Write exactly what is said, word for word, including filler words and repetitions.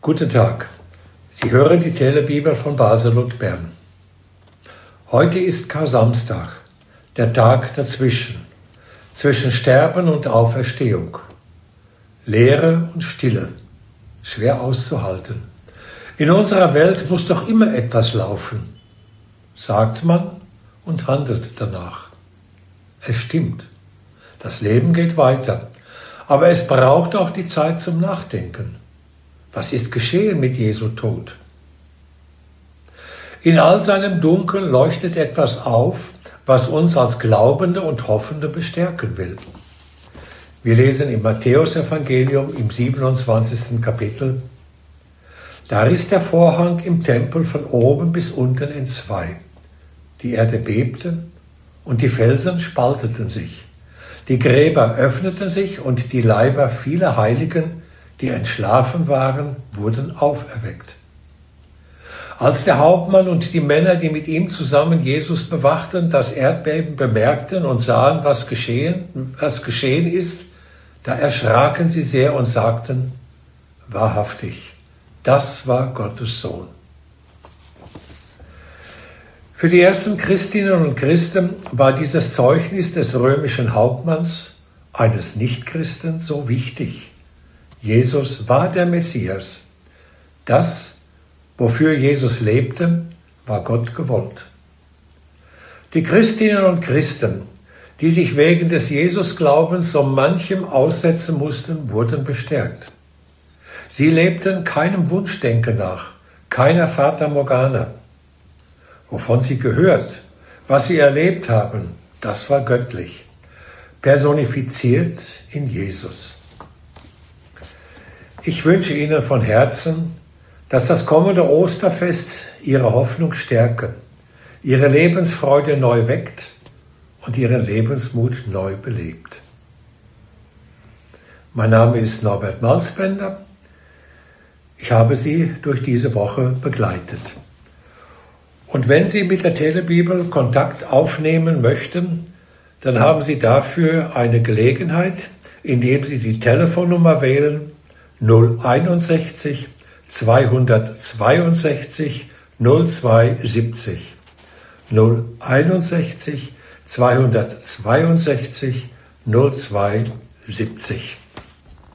Guten Tag, Sie hören die Telebibel von Basel und Bern. Heute ist Kar-Samstag, der Tag dazwischen, zwischen Sterben und Auferstehung. Leere und Stille, schwer auszuhalten. In unserer Welt muss doch immer etwas laufen, sagt man und handelt danach. Es stimmt, das Leben geht weiter, aber es braucht auch die Zeit zum Nachdenken. Was ist geschehen mit Jesu Tod? In all seinem Dunkel leuchtet etwas auf, was uns als Glaubende und Hoffende bestärken will. Wir lesen im Matthäusevangelium im siebenundzwanzigsten Kapitel: Da riss der Vorhang im Tempel von oben bis unten entzwei. Die Erde bebte und die Felsen spalteten sich. Die Gräber öffneten sich und die Leiber vieler Heiligen, die entschlafen waren, wurden auferweckt. Als der Hauptmann und die Männer, die mit ihm zusammen Jesus bewachten, das Erdbeben bemerkten und sahen, was geschehen, was geschehen ist, da erschraken sie sehr und sagten: Wahrhaftig, das war Gottes Sohn. Für die ersten Christinnen und Christen war dieses Zeugnis des römischen Hauptmanns, eines Nichtchristen, so wichtig. Jesus war der Messias. Das, wofür Jesus lebte, war Gott gewollt. Die Christinnen und Christen, die sich wegen des Jesusglaubens so manchem aussetzen mussten, wurden bestärkt. Sie lebten keinem Wunschdenken nach, keiner Fata Morgana. Wovon sie gehört, was sie erlebt haben, das war göttlich, personifiziert in Jesus. Ich wünsche Ihnen von Herzen, dass das kommende Osterfest Ihre Hoffnung stärke, Ihre Lebensfreude neu weckt und Ihren Lebensmut neu belebt. Mein Name ist Norbert Malzbender. Ich habe Sie durch diese Woche begleitet. Und wenn Sie mit der Telebibel Kontakt aufnehmen möchten, dann haben Sie dafür eine Gelegenheit, indem Sie die Telefonnummer wählen null einundsechzig zweihundertzweiundsechzig null zwei siebzig. null einundsechzig zweihundertzweiundsechzig null zwei siebzig.